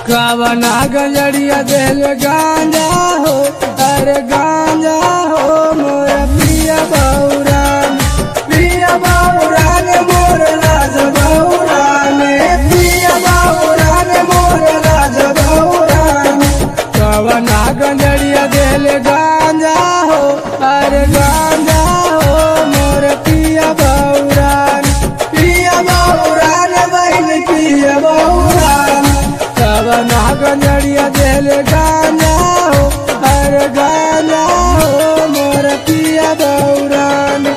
कावना गंजरिया दिल गांजा हो, अरे गांजा हो मोर पिया बौरान, पिया बौरान मोर राज बौरान, पिया बौरान मोर राज बौरान। कावना गंजरिया दिल गांजा हो, अरे गांजा हो मोर पिया बौरान, पिया बौरान बहन पिया बौरान। कावना गंजरिया दिल गांजा हो, अरे गांजा हो मोर पिया बौरान।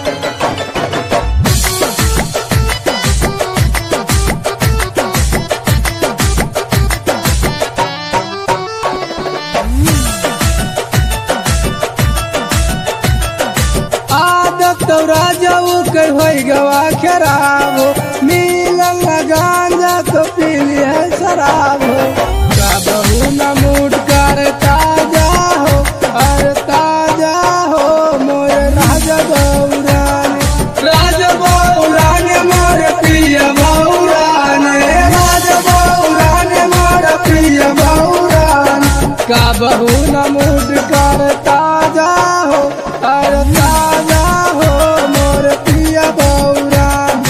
आदत तो राजाऊ के होई गवा खराब हो, मिलल गांजा तो पी लिया शराब हो। बहू न मूड कर ताजा हो, अरे ताजा हो मोर राजा बौरान, राजा बौरान मोर पिया बौरान, राजा बौरान मोर पिया बौरान। का बहू न मूड कर ताजा हो, अरे ताजा हो मोर पिया बौरान।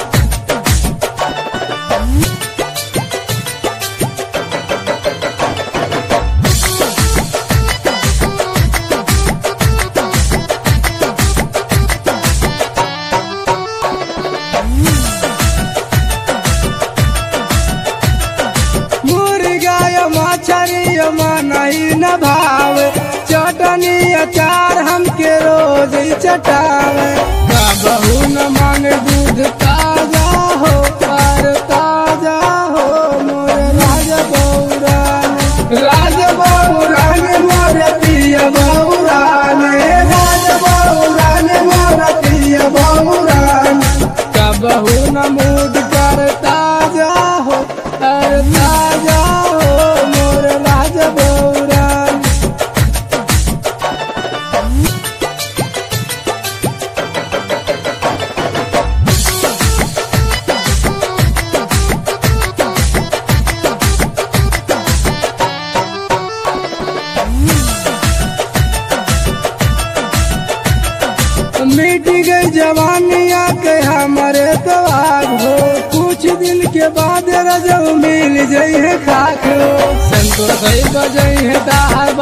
मुर्गा या मछरी नहीं न भाव, चटनी अचार हमके रोज चटावे। का बहू न मांग दूध ताजा हो, और ताजा हो मोर राजा बौरान, राजा बौरान मोर पिया बौरान, राजा बौरान मोर पिया बौरान। का बहू न मूड कर ताजा हो, और ताजा हो मोर राजा बौरान। मिट गई जवानिया के हमारे तो आग हो, कुछ दिन के बाद रजऊ मिल जई है खाक हो। संतोष बजई है दाह